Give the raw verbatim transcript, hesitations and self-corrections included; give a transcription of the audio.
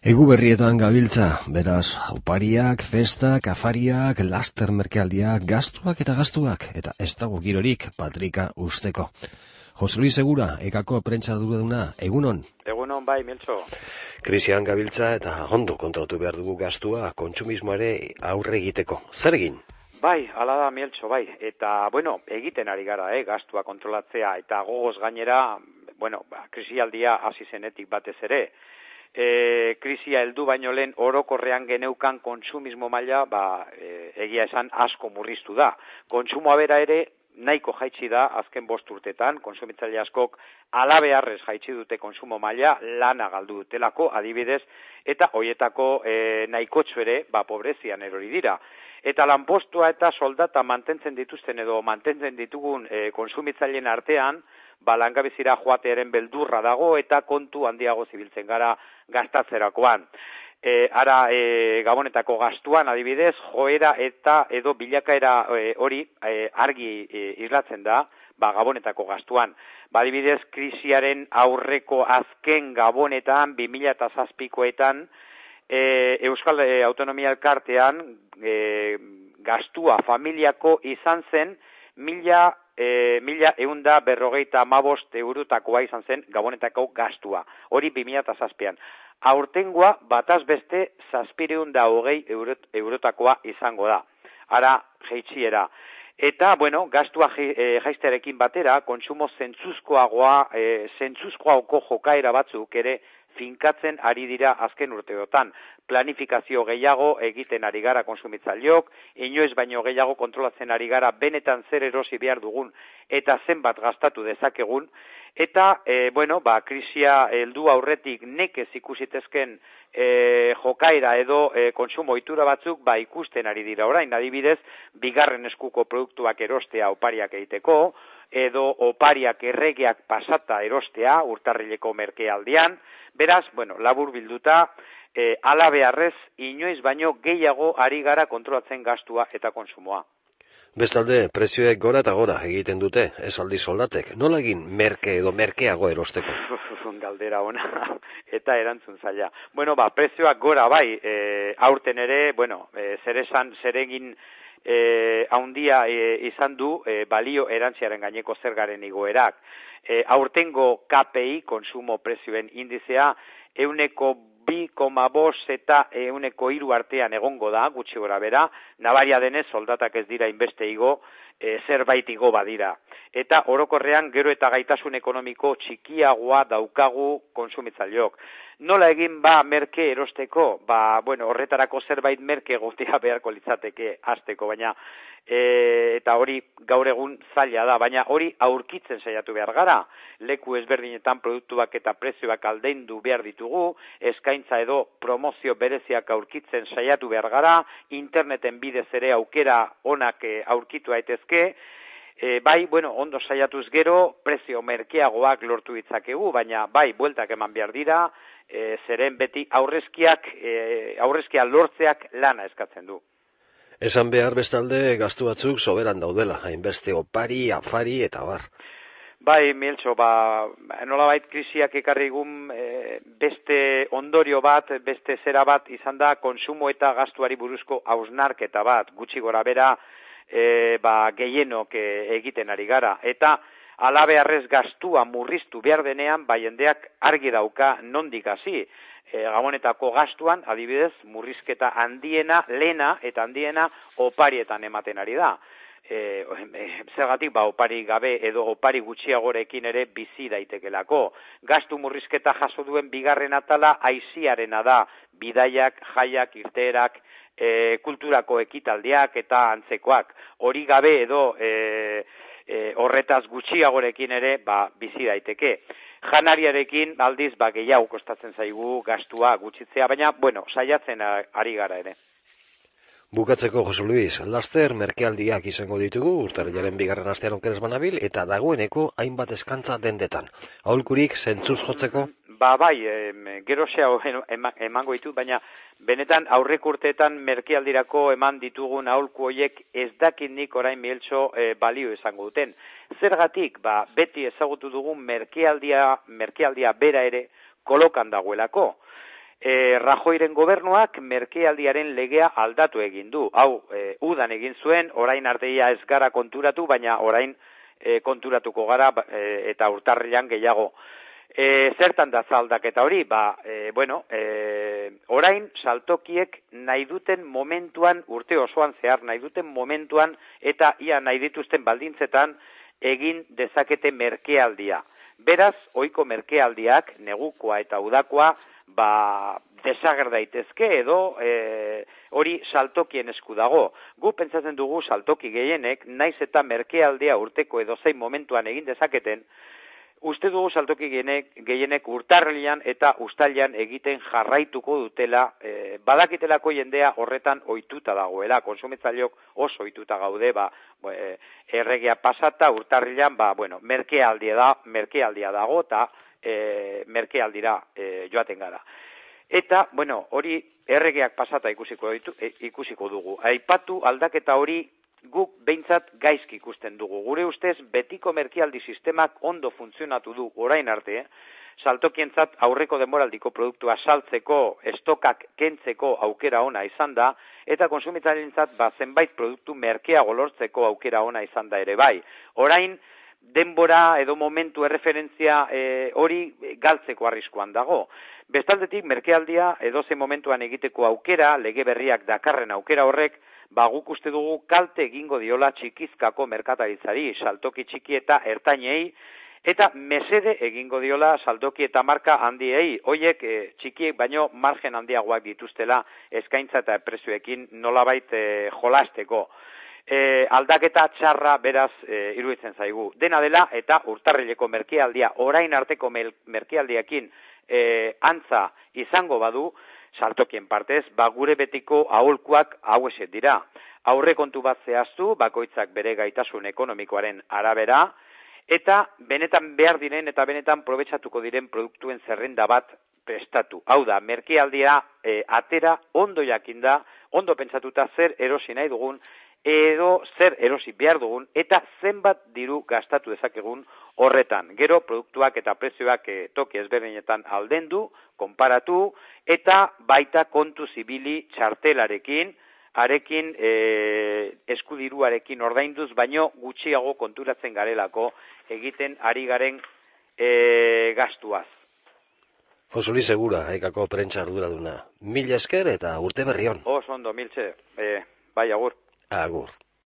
Egu berrietan gabiltza, beraz, opariak, festak, afariak, laster merkealdiak, gastuak eta gastuak, eta ez dago girorik patrika usteko. Jose Luis Segura, ekako prentsa duraduna, egunon? Egunon bai, Miltxo. Krisian gabiltza eta ondo kontrolatu behar dugu gastua, kontsumismoare aurre egiteko. Zer egin? Bai, ala da Miltxo, bai. Eta, bueno, egiten ari gara, eh, gastua kontrolatzea, eta gogoz gainera, bueno, ba, krisialdia hasi zenetik batez ere. E, krisia heldu baino lehen orokorrean geneukan kontsumismo maila, ba, e, egia esan asko murriztu da. Kontsumoa bera ere nahiko jaitsi da azken bost urtetan, kontsumitzaile askok alabeharrez jaitsi dute kontsumo maila, lana galdu dutelako adibidez, eta hoietako e, nahikotxo ere, ba, pobrezian erori dira. Eta lanpostua eta soldata mantentzen dituzten edo mantentzen ditugun e, kontsumitzaileen artean, ba, langabezira joatearen beldurra dago eta kontu handiago zibiltzen gara gastatzerakoan. E, ara, e, Gabonetako gastuan adibidez, joera eta edo bilakaera e, hori e, argi e, islatzen da, ba, Gabonetako gastuan. Ba, adibidez, krisiaren aurreko azken Gabonetan, bi mila zazpikoetan, e, Euskal e, Autonomia Elkartean e, gastua familiako izan zen mila E, mila eunda berrogeita amabost eurotakoa izan zen Gabonetako gastua. Hori bi mila zazpian. Aurtengoa bataz beste zazpireunda hogei eurot, eurotakoa izango da. Ara jeitsiera. Eta, bueno, gastua e, jaiztearekin batera, kontsumo zentzuzkoagoa, e, zentzuzkoago jokaera batzuk ere finkatzen ari dira azken urteotan. Planifikazio gehiago egiten ari gara kontsumitzaileok, inoiz baino gehiago kontrolatzen ari gara benetan zer erosi behar dugun eta zenbat gastatu dezakegun, eta, e, bueno, ba, krisia heldu aurretik nekez ikusitezken e, jokaera edo e, kontsumo ohitura batzuk, ba, ikusten ari dira orain, adibidez, bigarren eskuko produktuak erostea opariak egiteko, edo opariak erregeak pasata erostea urtarrileko merkealdian. Beraz, bueno, labur bilduta, e, alabeharrez inoiz baino gehiago ari gara kontrolatzen gastua eta konsumoa. Bestalde, prezioek gora eta gora egiten dute, ez aldi soldatek. Nola egin merke edo merkeago erosteko? Galdera ona eta erantzun zaila. Bueno, ba, prezioak gora bai, e, aurten ere, bueno, e, zer esan, zer egin e, haundia e, izan du e, balio erantziaren gaineko zergaren igoerak. E, aurtengo K P I, konsumo prezioen indizea, euneko bi koma bost eta euneko hiru artean egongo da, gutxi gora bera, nabaria denez soldatak ez dira inbeste igo, e, zerbait igo badira. Eta orokorrean gero eta gaitasun ekonomiko txikiagoa daukagu kontsumitzaileok. Nola egin ba merke erosteko? Ba, bueno, horretarako zerbait merke egotea beharko litzateke hasteko, baina e, eta hori gaur egun zaila da, baina hori aurkitzen saiatu behar gara. Leku ezberdinetan produktuak eta prezioak aldeindu behar ditugu, eskaintza edo promozio bereziak aurkitzen saiatu behar gara, interneten bidez ere aukera onak aurkitu daitezke. E, bai, bueno, ondo saiatuz gero, prezio merkeagoak lortu ditzakegu, baina bai, bueltak eman behar dira, e, zeren beti aurrezkiak, e, aurrezkia lortzeak lana eskatzen du. Esan behar bestalde gastu batzuk soberan daudela, hainbeste opari, afari eta bar. Bai, Miltxo, ba, nolabait krisiak ekarrigun e, beste ondorio bat, beste zera bat izan da konsumo eta gastuari buruzko hausnarketa bat, gutxi gora bera, E, ba, gehienok e, egiten ari gara. Eta alabeharrez gastua murriztu behar denean, ba, jendeak argi dauka nondik hasi. E, Gabonetako gastuan, adibidez, murrizketa handiena, lehena eta handiena oparietan ematen ari da. E, zergatik, ba, opari gabe edo opari gutxiagorekin ere bizi daitekelako. Gastu murrizketa jaso duen bigarren atala aiziarena da, bidaiak, jaiak, irteerak, E, kulturako ekitaldiak eta antzekoak. Hori gabe edo e, e, horretaz gutxiagorekin ere ba, bizi daiteke. Janariarekin aldiz ba, gehiago kostatzen zaigu gastua gutxitzea, baina bueno, saiatzen ari gara ere. Bukatzeko, Jose Luis, laster merkealdiak izango ditugu, urtarrilaren bigarren astean okeres banabil, eta dagoeneko hainbat eskantza dendetan. Aholkurik zentzuz jotzeko? Ba, bai, e, gerosea emango ditut, baina benetan aurrek urteetan merkealdirako eman ditugun aholku horiek ez dakit nik orain Miltxo e, balio izango duten. Zergatik, ba, beti ezagutu dugun merkealdia, merkealdia bera ere kolokan dagoelako. E, Rajoiren gobernuak merkealdiaren legea aldatu egin du. Hau, e, udan egin zuen, orain arteia ez gara konturatu, baina orain e, konturatuko gara e, eta urtarrilan gehiago. E, zertan da aldaketa hori? Ba, e, bueno, e, orain saltokiek nahi duten momentuan, urte osoan zehar, nahi duten momentuan eta ia nahi dituzten baldintzetan egin dezakete merkealdia. Beraz, ohiko merkealdiak, negukoa eta udakoa, ba, desager daitezke edo e, hori saltokien esku dago. Gu pentsatzen dugu saltoki gehienek, naiz eta merkealdea urteko edo zein momentuan egin dezaketen, uste dugu saltoki gehienek, gehienek urtarrilean eta uztailean egiten jarraituko dutela, e, badakitelako jendea horretan ohituta dagoela, konsumitzaileok oso ohituta gaude, ba, e, erregea pasata urtarrilean, ba, bueno, merkealdia da, merkealdia dago eta e, merkealdira e, joaten gara. Eta, bueno, hori erregeak pasata ikusiko, ditu, e, ikusiko dugu. Aipatu aldaketa hori guk behintzat gaizki ikusten dugu. Gure ustez, betiko merkealdi sistemak ondo funtzionatu du orain arte, eh? Saltokientzat aurreko denboraldiko produktua saltzeko, estokak kentzeko aukera ona izan da, eta konsumitzaileentzat ba, zenbait produktu merkeago lortzeko aukera ona izan da ere bai. Orain, denbora edo momentu erreferentzia e, hori galtzeko arriskuan dago. Bestaldetik, merkealdia edozein momentuan egiteko aukera, lege berriak dakarren aukera horrek, ba guk uste dugu kalte egingo diola txikizkako merkataritzari, saltoki txiki eta ertainei, eta mesede egingo diola saltoki eta marka handiei, hoiek e, txikiek baino margen handiagoak dituztela eskaintza eta prezioekin nolabait e, jolasteko. E, aldaketa txarra beraz e, iruditzen zaigu. Dena dela eta urtarrileko merkealdia orain arteko merkealdiakin e, antza izango badu, saltokien partez, ba gure betiko aholkuak hauexek dira. Aurrekontu bat zehaztu, bakoitzak bere gaitasun ekonomikoaren arabera, eta benetan behar diren eta benetan probetxatuko diren produktuen zerrenda bat prestatu. Hau da, merkealdia e, atera ondo jakinda, ondo pentsatuta zer erosi nahi dugun, edo zer erosi behar dugun, eta zenbat diru gastatu dezakegun horretan. Gero, produktuak eta prezioak e, toki ezberdinetan aldendu, konparatu, eta baita kontu zibili txartelarekin, arekin e, eskudiruarekin ordainduz, baino gutxiago konturatzen garelako egiten ari garen e, gastuaz. Jose Luis Segura, Ekako prentsa arduraduna. Mila esker eta urte berri on. Oso ondo, Miltxe. E, bai, agur. Agur.